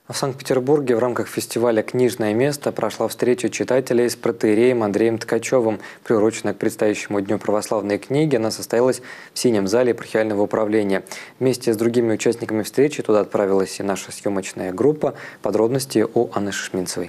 В Санкт-Петербурге в рамках фестиваля «Книжное место» прошла встреча читателей с протоиереем Андреем Ткачевым. Приуроченная к предстоящему Дню православной книги, она состоялась в синем зале епархиального управления. Вместе с другими участниками встречи туда отправилась и наша съемочная группа. Подробности у Анны Шишминцевой.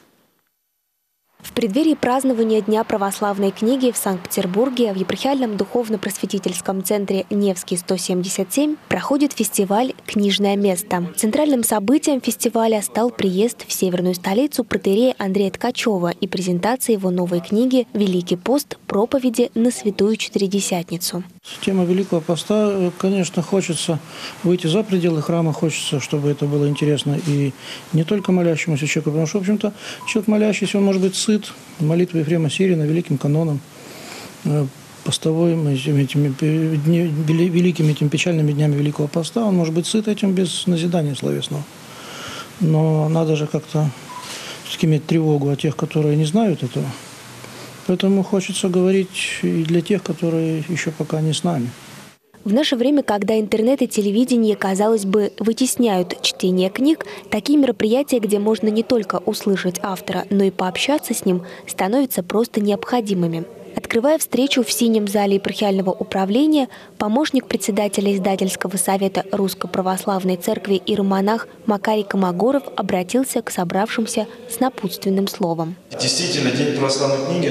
В преддверии празднования Дня православной книги в Санкт-Петербурге в епархиальном духовно-просветительском центре «Невский 177» проходит фестиваль «Книжное место». Центральным событием фестиваля стал приезд в северную столицу протоиерея Андрея Ткачева и презентация его новой книги «Великий пост. Проповеди на Святую Четыредесятницу». Тема Великого поста, конечно, хочется выйти за пределы храма, хочется, чтобы это было интересно и не только молящемуся человеку, потому что, в общем-то, человек молящийся, он может быть сыт молитвой Ефрема Сирина, великим каноном, постовой, этими великими печальными днями Великого поста, он может быть сыт этим без назидания словесного. Но надо же как-то все-таки иметь тревогу о тех, которые не знают этого. Поэтому хочется говорить и для тех, которые еще пока не с нами. В наше время, когда интернет и телевидение, казалось бы, вытесняют чтение книг, такие мероприятия, где можно не только услышать автора, но и пообщаться с ним, становятся просто необходимыми. Открывая встречу в синем зале епархиального управления, помощник председателя издательского совета Русской Православной Церкви иеромонах Макарий Комогоров обратился к собравшимся с напутственным словом. Действительно, День православной книги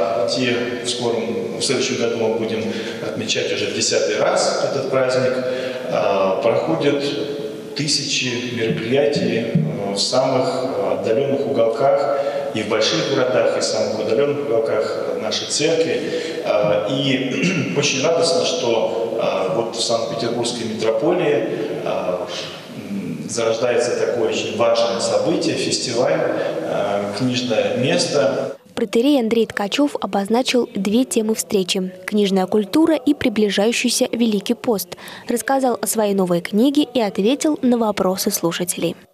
в следующем году мы будем отмечать уже в 10-й раз этот праздник. Проходят тысячи мероприятий в самых отдаленных уголках, и в больших городах, и в самых удаленных уголках нашей церкви. И очень радостно, что вот в Санкт-Петербургской митрополии зарождается такое очень важное событие, фестиваль «Книжное место». Протоиерей Андрей Ткачев обозначил две темы встречи – книжная культура и приближающийся Великий пост. Рассказал о своей новой книге и ответил на вопросы слушателей.